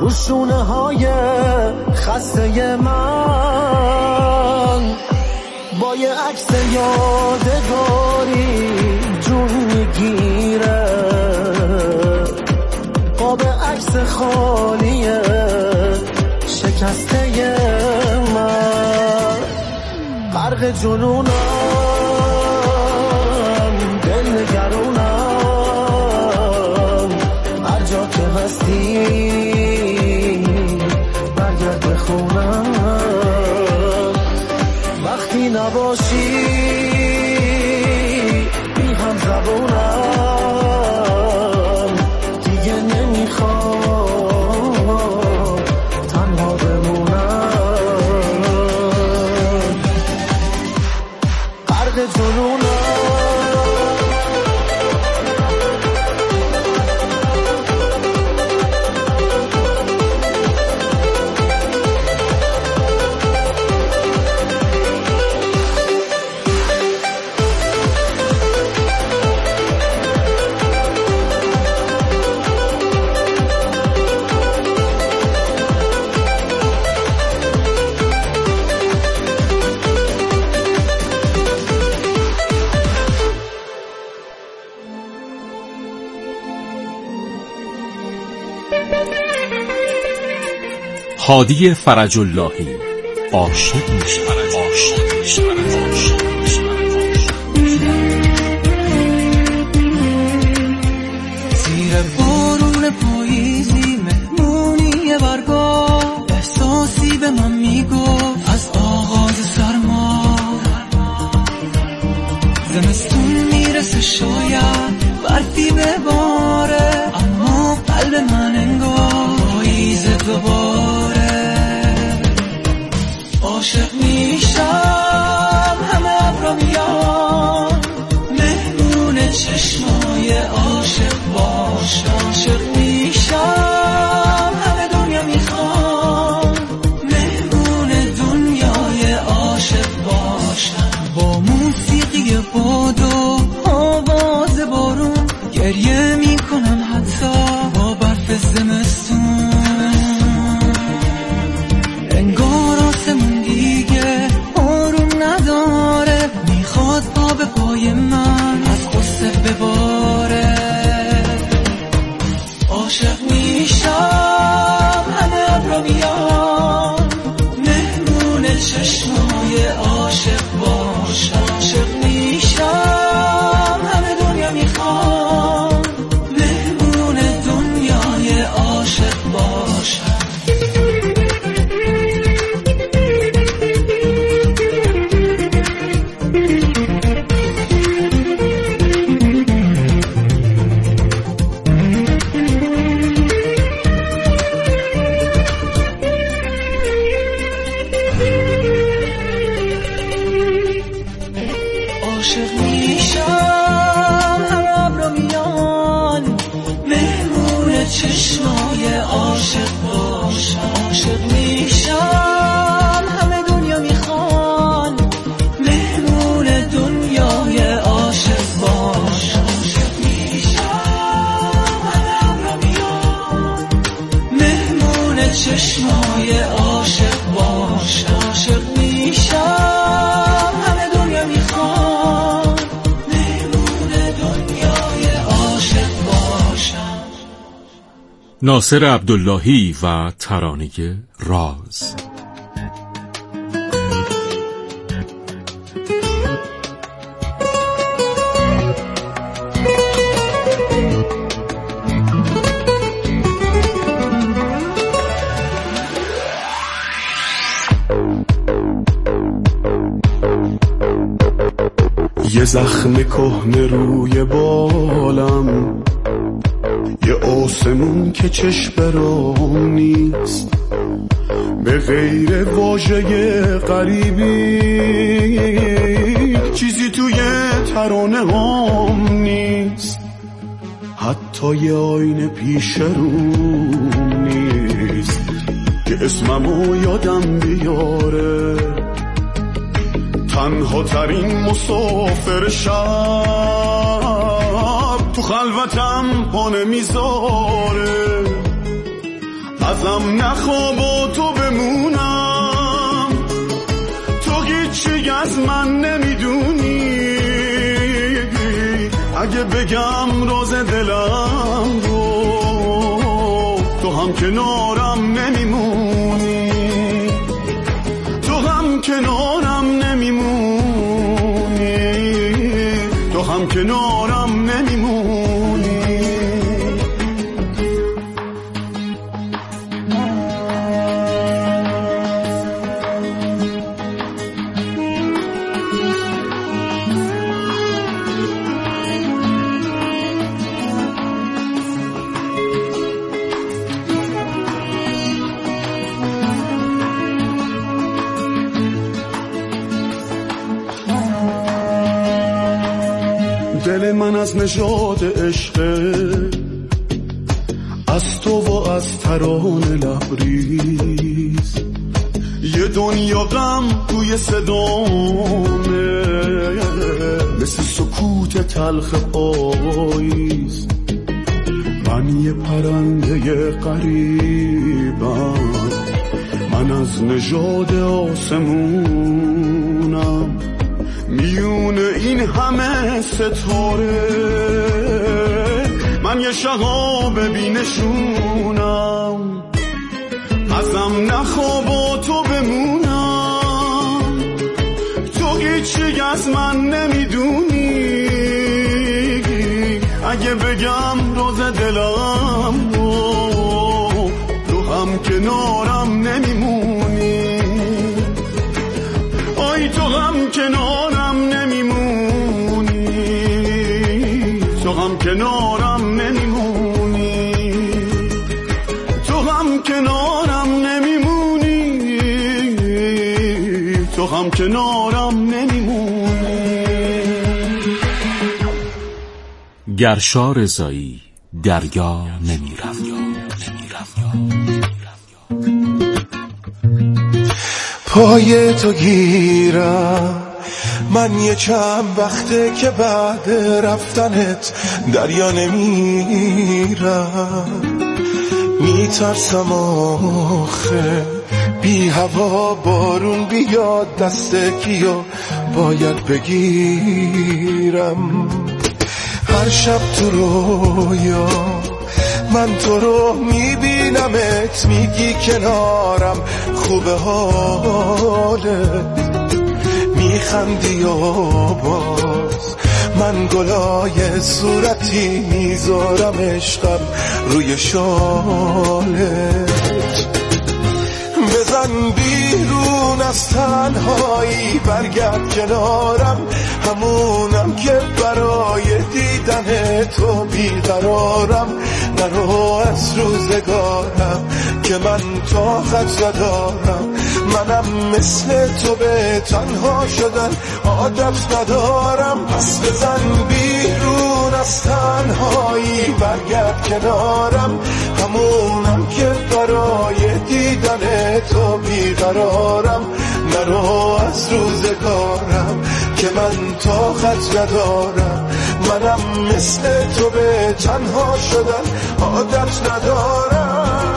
رو شونه های خسته من، با یه عکس یادگاری جون میگیره، قاب عکس خالیه شکسته من. غرق جنونم، دل نگرونم، هر جا که هستی برگرد به خونم. وقتی نباشی بی هم زبونم، دیگه نمیخوام تنها بمونم. غرق جنونم. هادی فرج اللهی عاشق میشود. زیر بارون پاییزی مهمونی برگاه، احساسی به من میگفت از آغاز سرما، زمستون میرسه شاید برفی بباره، اما قلب من انگار پاییز دوباره. عاشق میشم همه ابرا میان، مهمون چشمای عاشق باشم. عاشق میشم همه دنیا میخوام، مهمون دنیای عاشق باشم. با موسیقی باد و آواز بارون گریه میکنم حتی با برف زمستون. انگار آسمون دیگه آروم نداره، میخواد آب پای من از غصه بباره. عاشق میشم همه ابرا میان، مهمون چشمای عاشق باشم. عاشق میشم همه دنیا میخوام، مهمون دنیای عاشق باشم. عاشق میشم همه ابرا میان، مهمون چشمای عاشق باشم. عاشق میشم همه دنیا میخوان، مهمون دنیای عاشق باشم. عاشق میشم همه ابرا میان، مهمون چشمای عاشق باشم. عاشق میشم همه دنیا میخوان، مهمون دنیای عاشق باشم. ناصر عبداللهی و ترانه راز. یه زخم کهنه روی بالم، یه آسمون که چشم برام نیست، به غیر واژه غریبی چیزی توی ترانه هم نیست، حتی یه آینه پیش روم نیست که اسممو یادم بیاره. تنها ترین مسافر شب تو خلوتم پا نمیذاره، ازم نخواب و تو بمونم، تو هیچی از من نمیدونی، اگه بگم راز دلم رو تو هم کنارم نمیمونی، تو هم کنارم نمیمونی، تو هم کنارم نمیمونی. دل من از نژاد عشقه، از تو و از ترانه لبریز، یه دنیا غم توی صدامه، مثل سکوت تلخ پاییز. من یه پرنده غریبم، من از نژاد آسمونم، میون این همه ستاره من یه شهاب بینشونم. ازم نخواب و تو بمونم، تو هیچی از من نمیدونی، اگه بگم راز دلم رو تو هم کنارم نمیمونی، آی تو هم کنارم نمیمونی، تو هم کنارم نمیمونی، تو هم کنارم نمیمونی، تو هم کنارم نمیمونی. گرشا رضایی، دریا نمیرم. پای تو گیرم من یه چند وقته که بعد رفتنت دریا نمیرم، میترسم آخه بی هوا بارون بیاد دست کیو باید بگیرم. هر شب تو رویا من تو رو میبینمت، میگی کنارم خوبه حالت، میخندی و باز من گلای صورتی میذارم عشقم روی شالت. بزن بیرون از تنهایی برگرد کنارم، همونم که برای دیدن تو بیقرارم. نرو از روزگارم که من طاقت ندارم، منم مثل تو به تنها شدن عادت ندارم. پس بزن بیرون از تنهایی برگرد کنارم، همونم که برای دیدن تو بیقرارم. نرو از روزگارم که من طاقت ندارم، منم مثل تو به تنها شدن عادت ندارم.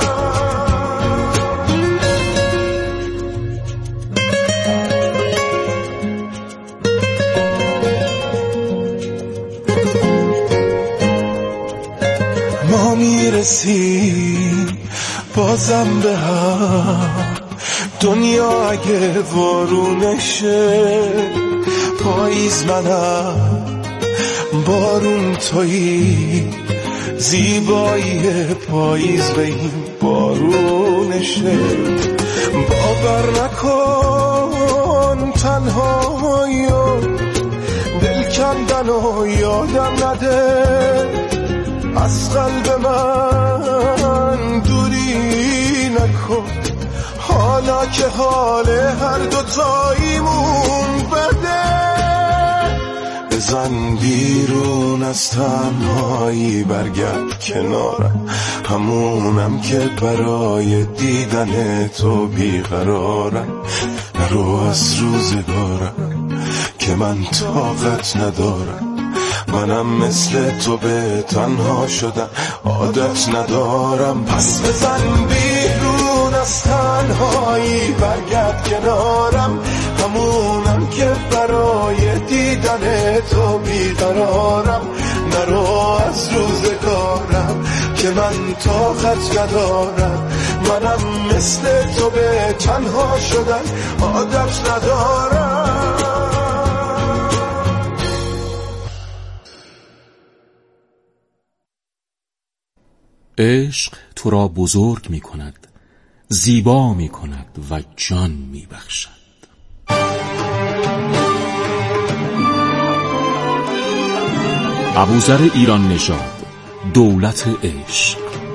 ما میرسیم بازم به هم، دنیا اگه وارونشه، پاییز منم بارون تویی، زیبایی پاییز به این بارونشه. باور نکن تنهایی و دل کندن و یادم نده، از قلب من دوری نکن، حالا که حال هر دو تاییمون بده. بزن بیرون از تنهایی برگرد کنارم، همونم که برای دیدن تو بیقرارم. نرو از روزگارم که من طاقت ندارم، منم مثل تو به تنها شدن عادت ندارم. پس بزن بیرون کنارم، همونم که برای دیدن تو بیقرارم. نرو از روزگارم که من طاقت ندارم، منم مثل تو به تنها شدن عادت ندارم. عشق تو را بزرگ می کند، زیبا می کند و جان می بخشد. ابوذر ایران نژاد، دولت عشق.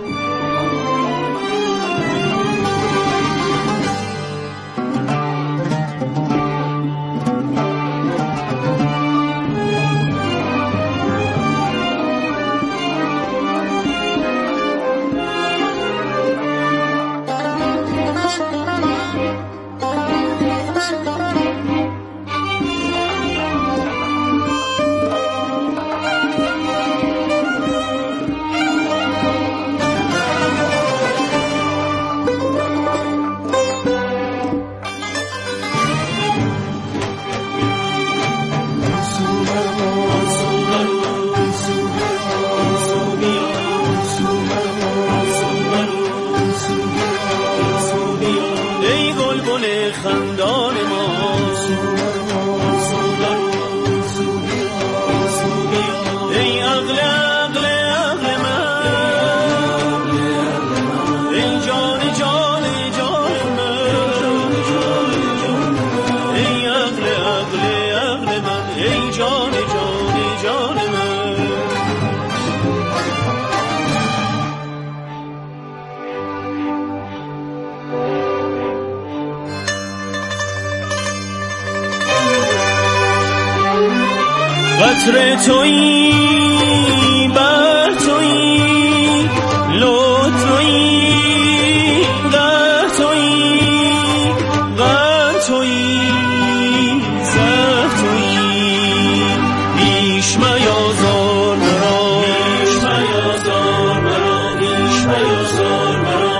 قطر تویی بر تویی لطف تویی در تویی غر تویی زر تویی بیش میازار مرا بیش میازار مرا بیش میازار مرا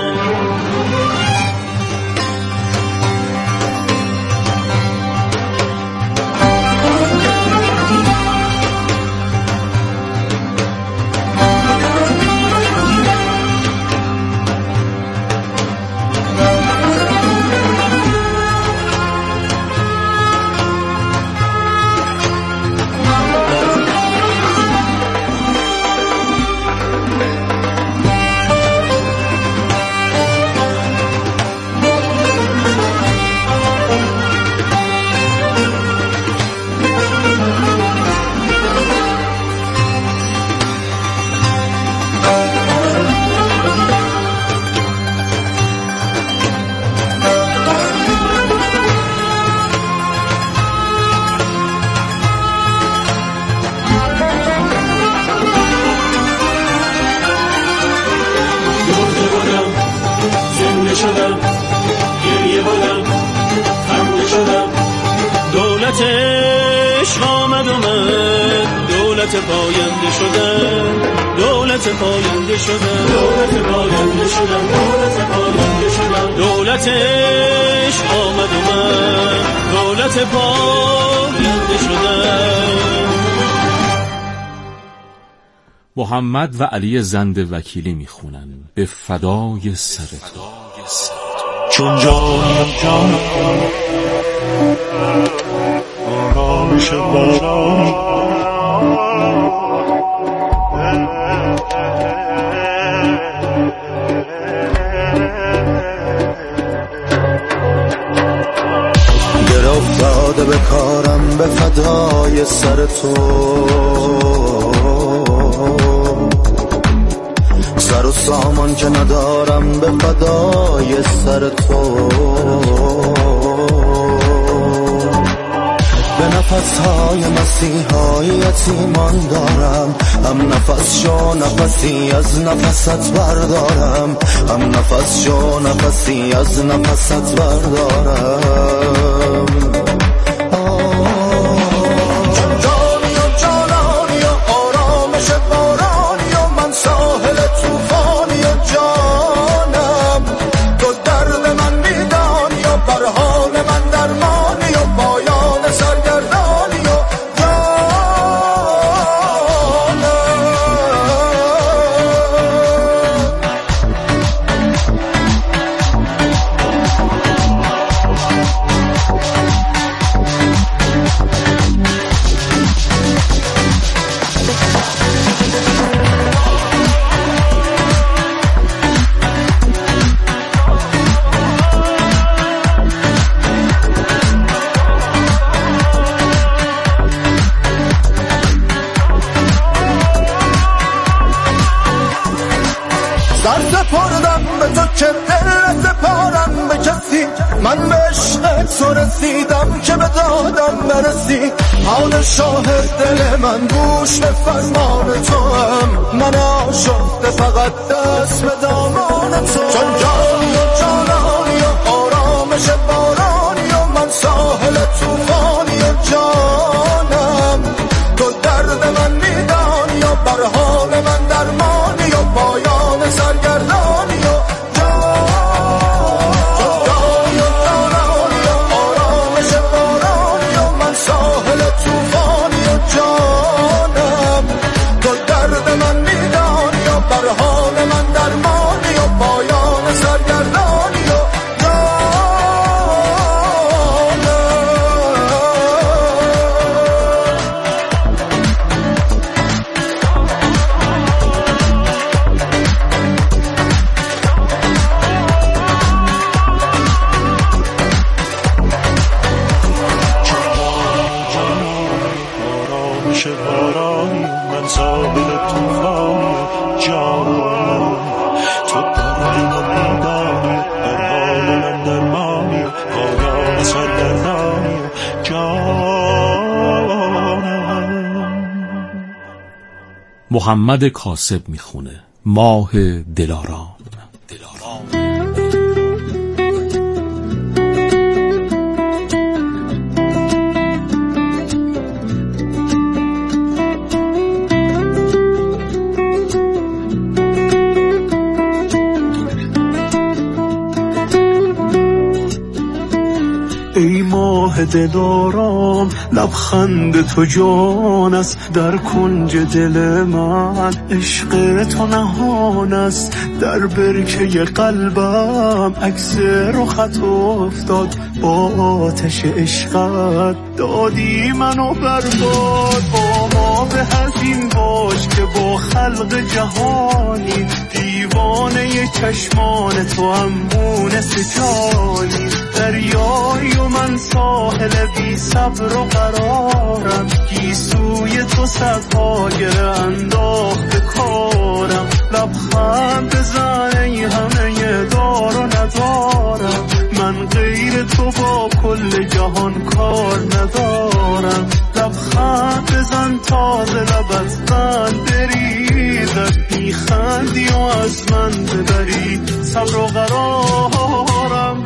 شدم گریه بودم خنده شدم دولت عشق آمد دولت پاینده شدم دولت پاینده شدم دولت پاینده شدم دولت پاینده شدم دولت عشق آمد دولت پاینده شدم. محمد و علی زند وکیلی میخونن به فدای سر تو. چون جانم جانم آرامش باران گر افتاده به کارم به فدای سر تو، سر و سامان که ندارم به فدای سر تو، به نفسهای مسیحای یتیمان دارم، هم نفس شو نفسی از نفست بردارم، هم نفس شو نفسی از نفست بردارم. بر حال من که دل سپارم به کسی، من به عشق تو رسیدم که به دادم برسی. حال شاهد دل من گوش به فرمان تو هم، من آشفته فقط دست به دامان تو. چون جانی و جانانی و آرامش بارانی و من ساحل توفانی و جانم، تو درد من میدانی و بر حال من درمانی و پایان سرگردانی و جانی و جانانی و آرامش بارانی و من ساحل توفانی و جانم، تو درد من میدانی و بر حال من درمانی و پایان سرگردانی و محمد کاسب میخونه ماه دلارام. ای ماه دلارام لبخند تو جان است، در کنج دل من عشق تو نهان است. در برکه قلبم عکس رخت افتاد، با آتش عشقت دادی منو برباد. با ما به حزین باش که با خلق جهانی، دیوانه چشمان تو هم مونس جانی. دریایی و من ساحل بی صبر و قرارم، گیسوی تو صدها گره انداخت کارم. لبخند بزن ای همه دار و ندارم، من غیر تو با کل جهان کار ندارم. لبخند بزن تا ز لبت قند بریزد، میخندی و از من ببری صبر و قرارم.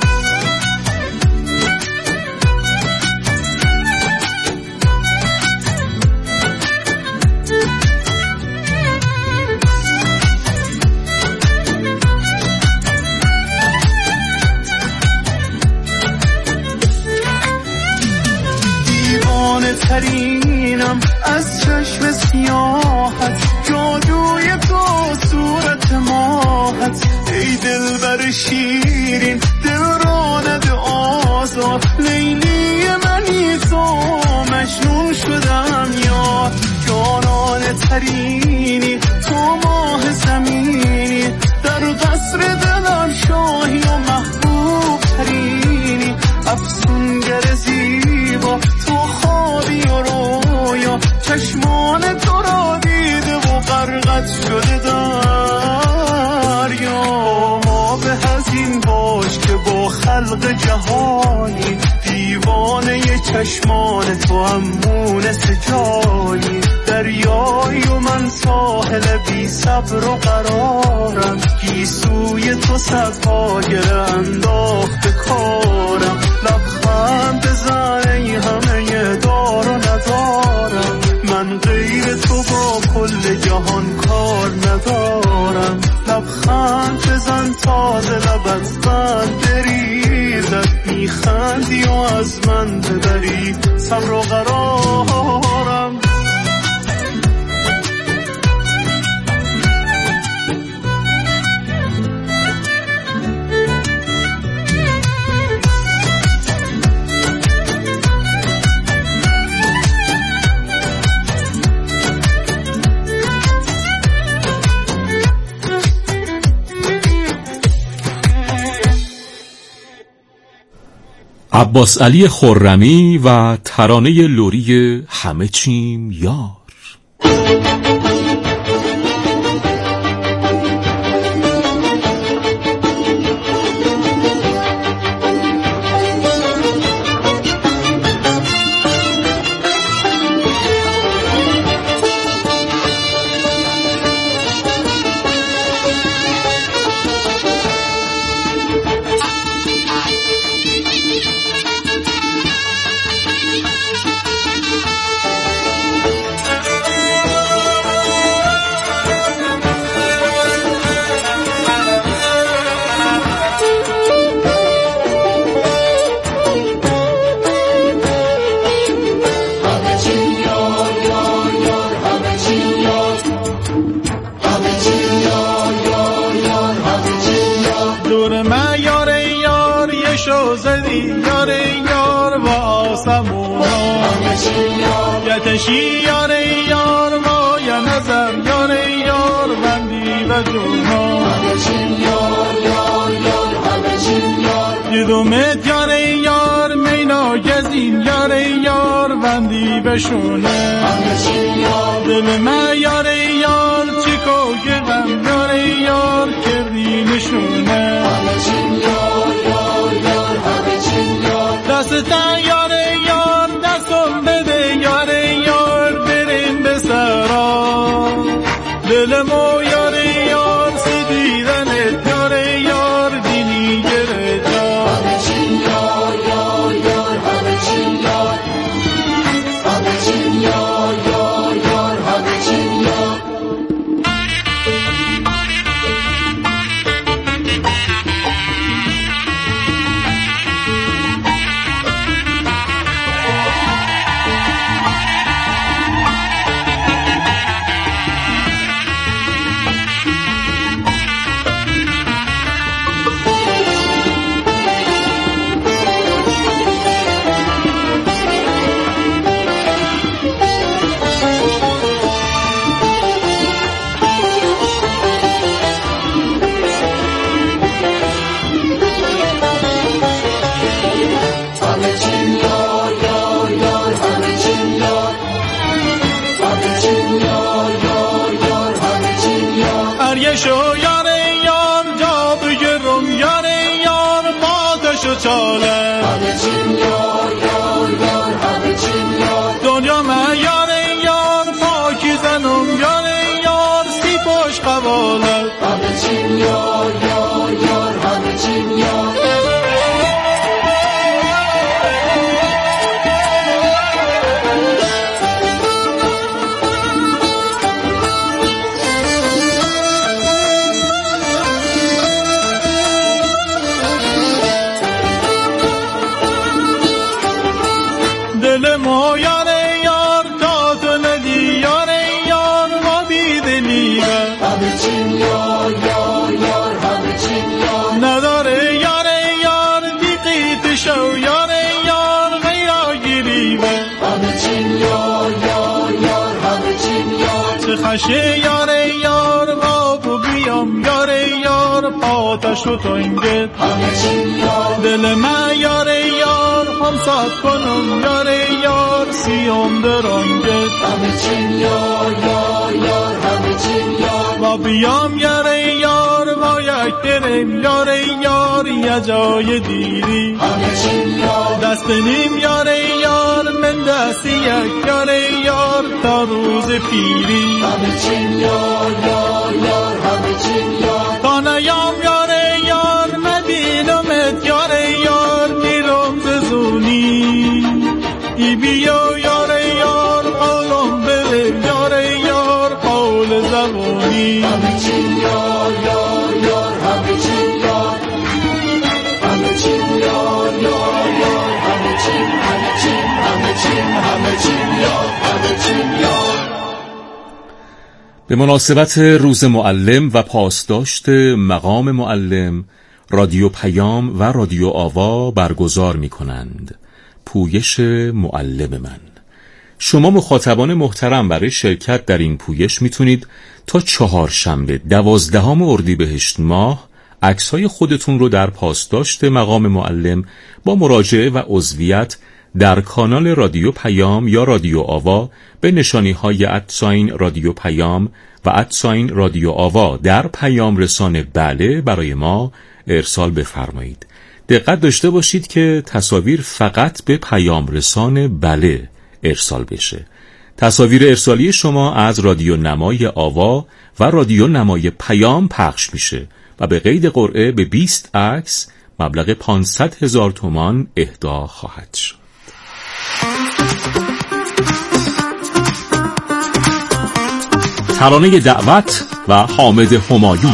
ترینم از چشم سیاحت، جادوی تو صورت ماهت. ای دلبر شیرین دل راند آزاد، لیلی منی تو مجنون شدم یار. جانان ترینی تو ماه زمینی، در قصر دلم شاهی و محبوب ترینی. افسونگر زیبا تو خوابی و رویا، چشمان تو را دیده و غرقت شده دریا. ما به حزین باش که با خلق جهانی، دیوانه چشمان تو هم مونس جانی. دریایی و من ساحل بی صبر و قرارم، گیسوی تو صدها گره انداخت کارم. لبخند بزن ای همه دار و ندارم، من غیر تو با کل جهان کار ندارم. لبخند بزن تا ز لبت قند بریزد، میخندی و از من ببری صبر و قرارم. عباس علی خرمی و ترانه لری همه چیم یار. یار یار و آسمون یتشی یار یار ما یا نظر یار یار بندی و جونا دیدومت یار یار مینا گزین یار یار بندی بشونه دل من یار یار چیکو گرم یار یار کردی نشونه دستتن یار یار دستم بده یار یار بریم به سرا دلمو یار یار سیدیدنت یار یار دینی گره جا دنیا من یار یار پاکی زنم یار یار سی پاش قبالت همه چین یار یار یار همه چین یار دل ما یار یار تا تو ندی یار یار ما بیدلی همه چین یار یار یار همه چین یار نداره یار یار دیقیت شو یار یار غیراگیری همه چین یار یار یار همه چین یار چه خشه یار یار آب بیام یار یار پاتش و تنگت همه چین یار دل من یار یار همسات کنم یار یار سیم درنگت همه چین یار یار یار همه چین یار و بیام یار یار با یک درم یار یار یه جای دیری همه چین یار دست نیم یار یار من دست یک یار یار تا روز پیری همه چین یار یار یار همه چین یار تا نیام یار یار مبینمت یار یار دیرم ززونی ای بیا یار یار قولم بده یار یار قول زبونی همه چین یار یار یار همه چین یار همه چین یار یار یار همه چین همه چین همه چین همه چین یار همه چین یار. به مناسبت روز معلم و پاسداشت مقام معلم رادیو پیام و رادیو آوا برگزار می کنند پویش معلم من. شما مخاطبان محترم برای شرکت در این پویش میتونید تا چهارشنبه 12 اردیبهشت ماه عکس‌های خودتون رو در پاسداشت مقام معلم با مراجعه و عضویت در کانال رادیو پیام یا رادیو آوا به نشانی‌های @رادیو پیام و @رادیو آوا در پیام رسان بله برای ما ارسال بفرمایید. دقت داشته باشید که تصاویر فقط به پیام رسان بله ارسال بشه. تصاویر ارسالی شما از رادیو نمای آوا و رادیو نمای پیام پخش میشه و به قید قرعه به 20 عکس مبلغ 500,000 تومان اهدا خواهد شد. ترانه دعوت و حامد همایون.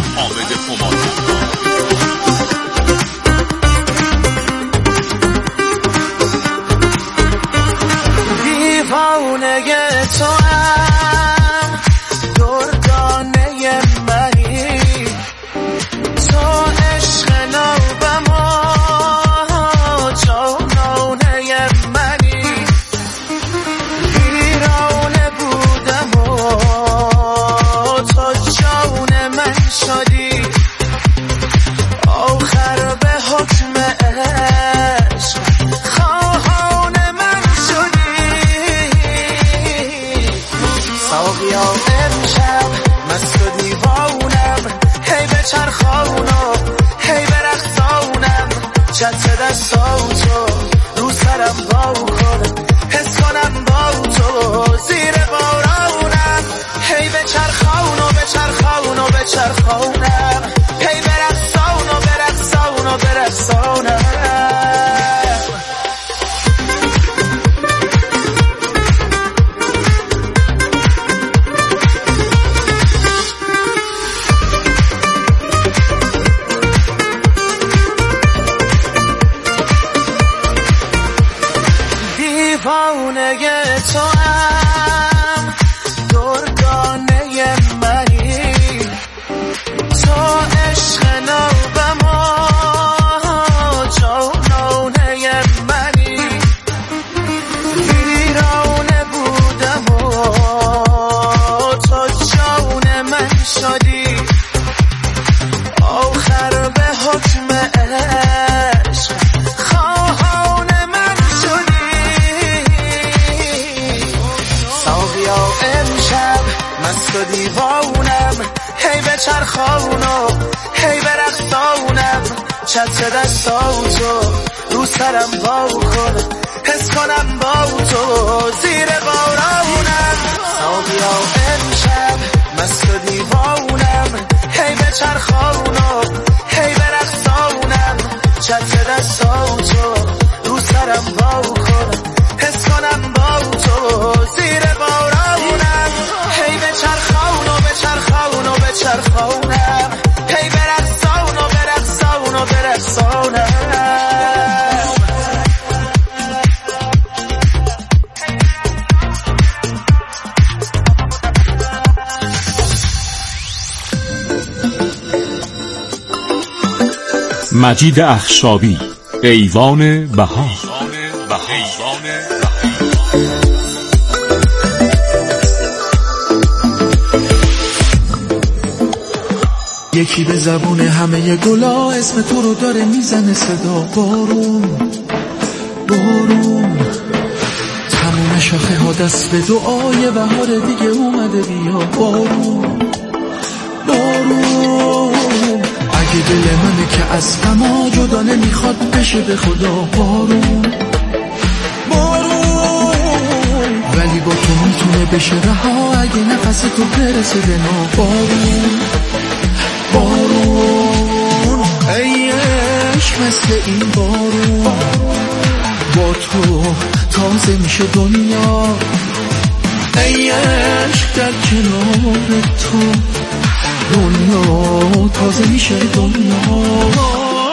چت دستاتو رو سرم با کنم، حس کنم با تو زیر بارانم، هی بچرخونو بچرخونو بچرخونم، هی برقصونو برقصونو برقصونم. دیوانه تو هم دردانه منی، تو عشق نوبم و جانانه منی، ویرانه بودم و تو جان من شدی، آخر به حکم عشق خواهان من شدی. ساقیا امشب مست و دیوانم، هی بچرخونو هی برقصونم، چت دستاتو رو سرم با کنم، حس کنم با تو زیر بارانم. ساقیا امشب مست و دیوانم، هی بچرخونو هی برقصونم، چت دستاتو رو سرم با کنم، حس کنم با تو زیر بارانم، هی بچرخونو بچرخونو بچرخونم، هی برقصونو برقصونو برقصونم. مجید اخشابی، ایوان بهار. یکی به زبون همه گلا اسم تو رو داره میزنه صدا، بارون بارون، تموم شاخه ها دست به دعای بهار دیگه اومده، بیا بارون بارون. اگه دل منه که از غما جدا نمیخواد بشه به خدا، بارون بارون، ولی با تو میتونه بشه رها اگه نفس تو برسه به ما، بارون بارون. ای عشق مثل این بارون، با تو تازه میشه دنیا، ای عشق در کنار تو دنیا تازه میشه دنیا.